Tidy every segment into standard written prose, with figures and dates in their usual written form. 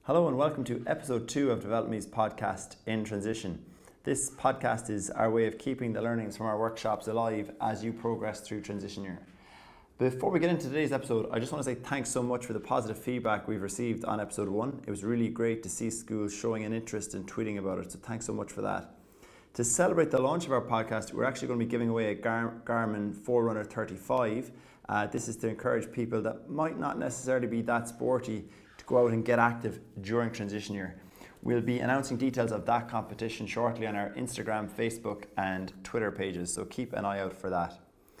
Hello and welcome to episode 2 of Develop Me's podcast, In Transition. This podcast is our way of keeping the learnings from our workshops alive as you progress through transition year. Before we get into today's episode, I just want to say thanks so much for the positive feedback we've received on episode 1. It was really great to see schools showing an interest in tweeting about it, so thanks so much for that. To celebrate the launch of our podcast, we're actually going to be giving away a Garmin Forerunner 35. This is to encourage people that might not necessarily be that sporty to go out and get active during transition year. We'll be announcing details of that competition shortly on our Instagram, Facebook and Twitter pages, so keep an eye out for that.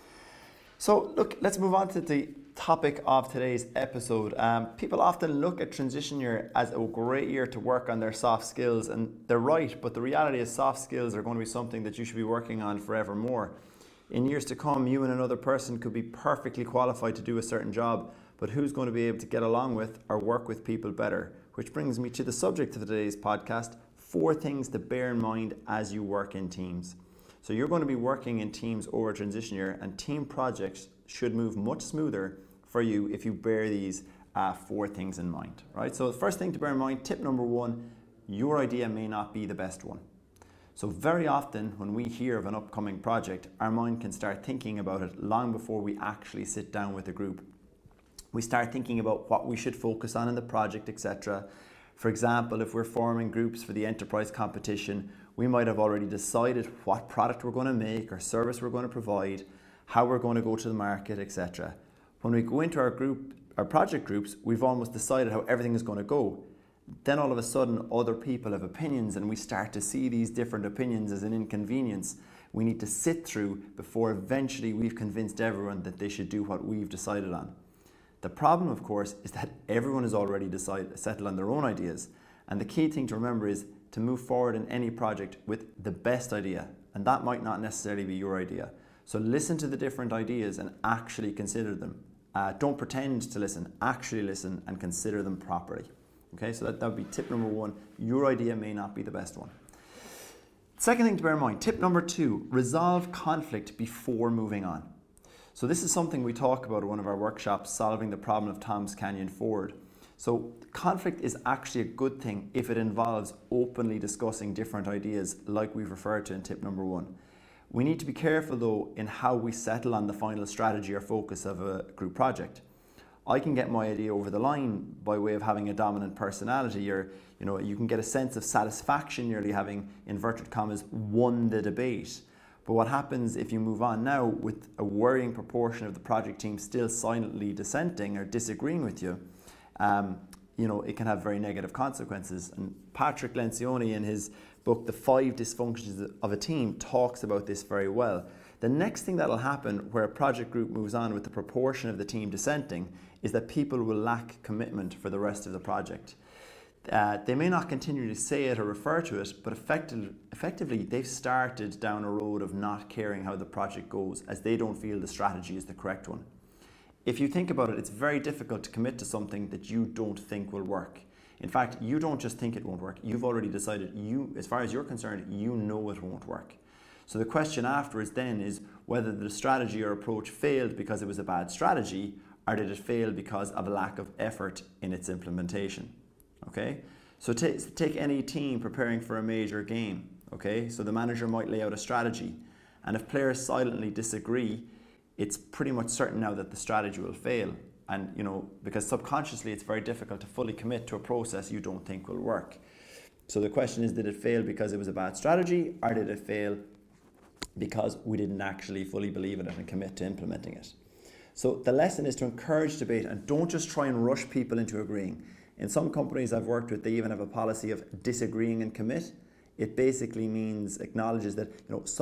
So look, let's move on to the topic of today's episode. People often look at transition year as a great year to work on their soft skills, and they're right, but the reality is soft skills are going to be something that you should be working on forevermore. In years to come, you and another person could be perfectly qualified to do a certain job, but who's going to be able to get along with or work with people better? Which brings me to the subject of today's podcast, 4 things to bear in mind as you work in teams. So you're going to be working in teams over transition year, and team projects should move much smoother for you if you bear these 4 things in mind, right? So the first thing to bear in mind, tip number 1, your idea may not be the best one. So very often when we hear of an upcoming project, our mind can start thinking about it long before we actually sit down with a group. We start thinking about what we should focus on in the project, etc. For example, if we're forming groups for the enterprise competition, we might have already decided what product we're going to make or service we're going to provide, how we're going to go to the market, etc. When we go into our project groups, we've almost decided how everything is going to go. Then all of a sudden, other people have opinions, and we start to see these different opinions as an inconvenience we need to sit through before eventually we've convinced everyone that they should do what we've decided on. The problem, of course, is that everyone has already settled on their own ideas, and the key thing to remember is to move forward in any project with the best idea, and that might not necessarily be your idea. So listen to the different ideas and actually consider them. Don't pretend to listen, actually listen and consider them properly. Okay, so that would be tip number 1. Your idea may not be the best one. Second thing to bear in mind, tip number 2, resolve conflict before moving on. So this is something we talk about at one of our workshops, Solving the Problem of Tom's Canyon Ford. So conflict is actually a good thing if it involves openly discussing different ideas like we've referred to in tip number 1. We need to be careful though in how we settle on the final strategy or focus of a group project. I can get my idea over the line by way of having a dominant personality, or you can get a sense of satisfaction nearly having, inverted commas, won the debate. But what happens if you move on now with a worrying proportion of the project team still silently dissenting or disagreeing with you? It can have very negative consequences. And Patrick Lencioni, in his book, The 5 Dysfunctions of a Team, talks about this very well. The next thing that will happen where a project group moves on with the proportion of the team dissenting is that people will lack commitment for the rest of the project. They may not continue to say it or refer to it, but effectively they've started down a road of not caring how the project goes, as they don't feel the strategy is the correct one. If you think about it, it's very difficult to commit to something that you don't think will work. In fact, you don't just think it won't work, you've already decided, as far as you're concerned, you know it won't work. So the question afterwards then is whether the strategy or approach failed because it was a bad strategy, or did it fail because of a lack of effort in its implementation. Okay, so take any team preparing for a major game. Okay, so the manager might lay out a strategy, and if players silently disagree, it's pretty much certain now that the strategy will fail. And because subconsciously it's very difficult to fully commit to a process you don't think will work. So the question is, did it fail because it was a bad strategy, or did it fail because we didn't actually fully believe in it and commit to implementing it? So the lesson is to encourage debate and don't just try and rush people into agreeing. In some companies I've worked with, they even have a policy of disagreeing and commit. It basically acknowledges that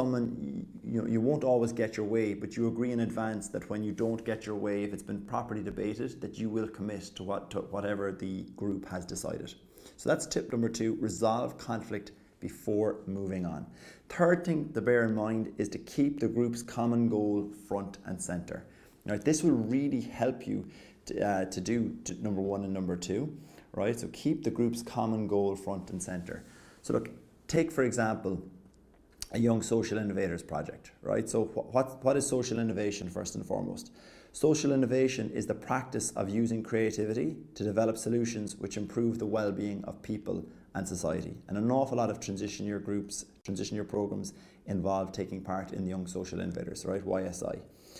you won't always get your way, but you agree in advance that when you don't get your way, if it's been properly debated, that you will commit to whatever the group has decided. So that's tip number 2, resolve conflict before moving on. Third thing to bear in mind is to keep the group's common goal front and center. Now, this will really help you to do number 1 and number 2, right? So keep the group's common goal front and center. So look, take for example, a Young Social Innovators project, right? So what is social innovation first and foremost? Social innovation is the practice of using creativity to develop solutions which improve the well-being of people and society. And an awful lot of transition year groups, transition year programs involve taking part in the Young Social Innovators, right? YSI.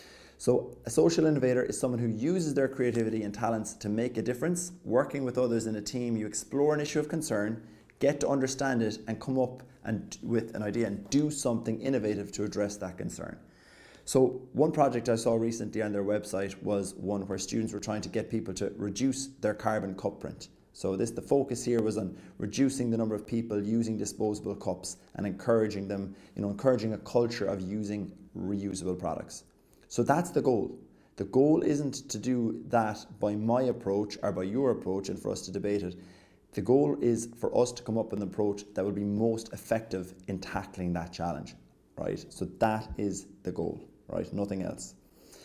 So a social innovator is someone who uses their creativity and talents to make a difference. Working with others in a team, you explore an issue of concern, get to understand it, and come up with an idea and do something innovative to address that concern. So one project I saw recently on their website was one where students were trying to get people to reduce their carbon cup print. So the focus here was on reducing the number of people using disposable cups and encouraging them, encouraging a culture of using reusable products. So that's the goal. The goal isn't to do that by my approach or by your approach and for us to debate it. The goal is for us to come up with an approach that will be most effective in tackling that challenge, right? So that is the goal, right? Nothing else.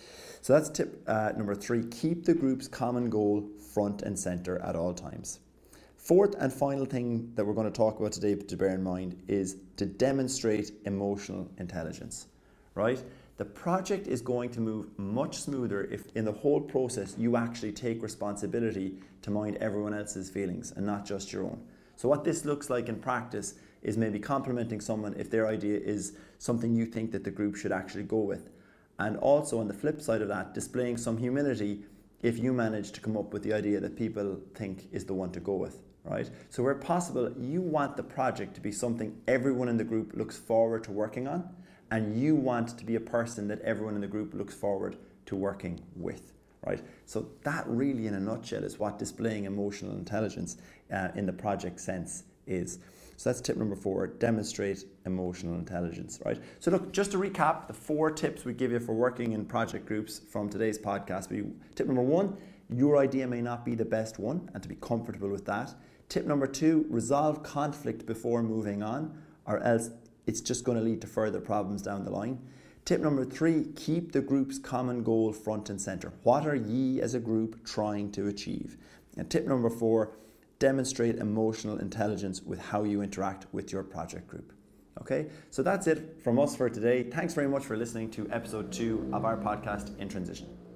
So that's tip number 3, keep the group's common goal front and center at all times. Fourth and final thing that we're going to talk about today to bear in mind is to demonstrate emotional intelligence, right? The project is going to move much smoother if in the whole process you actually take responsibility to mind everyone else's feelings and not just your own. So what this looks like in practice is maybe complimenting someone if their idea is something you think that the group should actually go with. And also on the flip side of that, displaying some humility if you manage to come up with the idea that people think is the one to go with, right? So where possible, you want the project to be something everyone in the group looks forward to working on, and you want to be a person that everyone in the group looks forward to working with, right? So that really in a nutshell is what displaying emotional intelligence in the project sense is. So that's tip number 4, demonstrate emotional intelligence, right? So look, just to recap the 4 tips we give you for working in project groups from today's podcast. Tip number 1, your idea may not be the best one, and to be comfortable with that. Tip number 2, resolve conflict before moving on, or else it's just going to lead to further problems down the line. Tip number 3, keep the group's common goal front and center. What are ye as a group trying to achieve? And tip number 4, demonstrate emotional intelligence with how you interact with your project group. Okay, so that's it from us for today. Thanks very much for listening to episode 2 of our podcast, In Transition.